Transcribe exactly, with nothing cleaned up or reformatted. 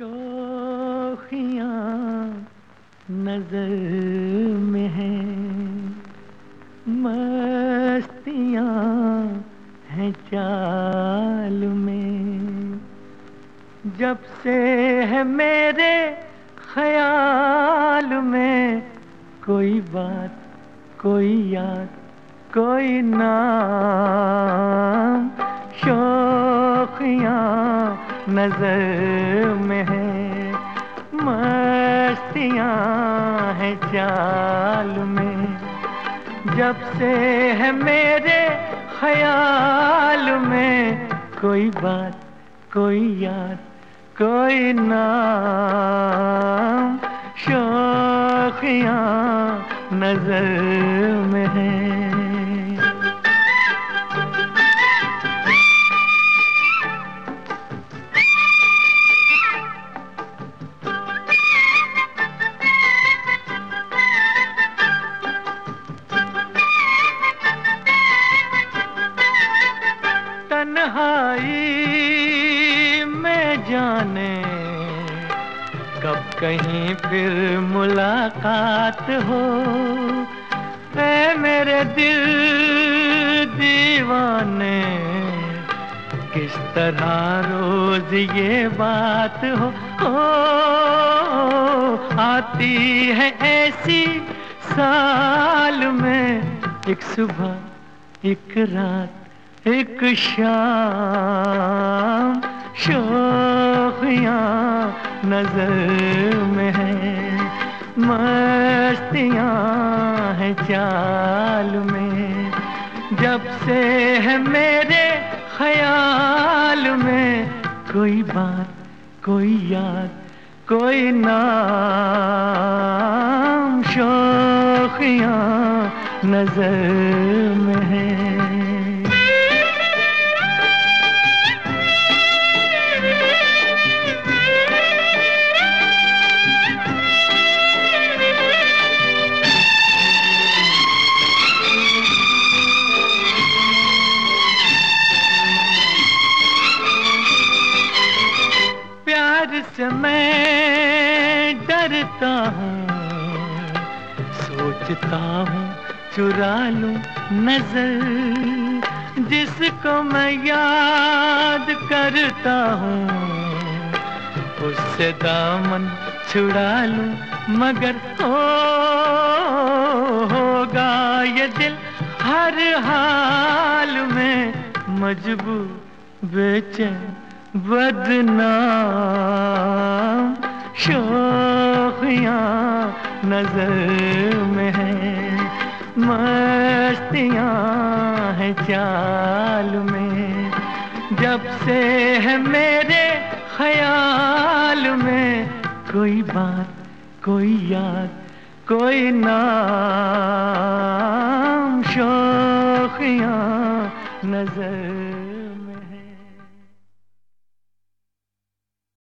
शोखियाँ नजर में हैं, मस्तियाँ हैं चाल में। जब से है मेरे ख्याल में कोई बात, कोई याद, कोई नाम, शोखियाँ नजर में है, मस्तियाँ हैं चाल में। जब से है मेरे ख्याल में कोई बात, कोई याद, कोई नाम, शोखियाँ नजर में है। तन्हाई में जाने कब कहीं फिर मुलाकात हो, ऐ मेरे दिल दीवाने, किस तरह रोज ये बात हो। ओ, आती है ऐसी साल में एक सुबह, एक रात, एक शाम, शोखियाँ नजर में है, मस्तियाँ हैं चाल में। जब से है मेरे ख्याल में कोई बात, कोई याद, कोई नाम, शोखियाँ नजर में है। प्यार से मैं डरता हूँ, सोचता हूँ चुरा लूं नजर, जिसको मैं याद करता हूँ उससे दामन छुड़ा लूं, मगर ओ होगा ये दिल हर हाल में मजबूर, बेचैन, बदनाम, शोखियाँ नजर में है, मस्तियाँ हैं चाल में। जब से है मेरे ख्याल में कोई बात, कोई याद, कोई नाम, शोखियाँ नजर में।